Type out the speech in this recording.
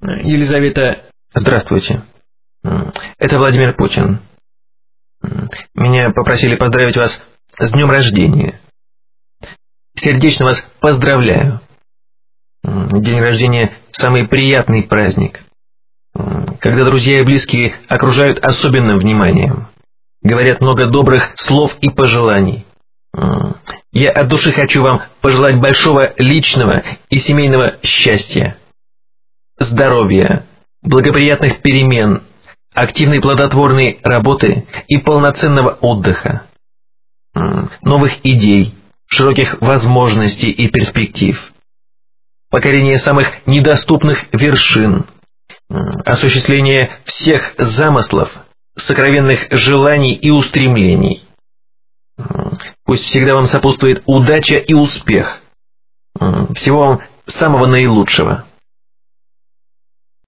Елизавета, здравствуйте. Это Владимир Путин. Меня попросили поздравить вас с днем рождения. Сердечно вас поздравляю. День рождения – самый приятный праздник, когда друзья и близкие окружают особенным вниманием, говорят много добрых слов и пожеланий. Я от души хочу вам пожелать большого личного и семейного счастья, здоровья, благоприятных перемен, активной плодотворной работы и полноценного отдыха, новых идей, широких возможностей и перспектив, покорения самых недоступных вершин, осуществления всех замыслов, сокровенных желаний и устремлений. Пусть всегда вам сопутствует удача и успех. Всего вам самого наилучшего.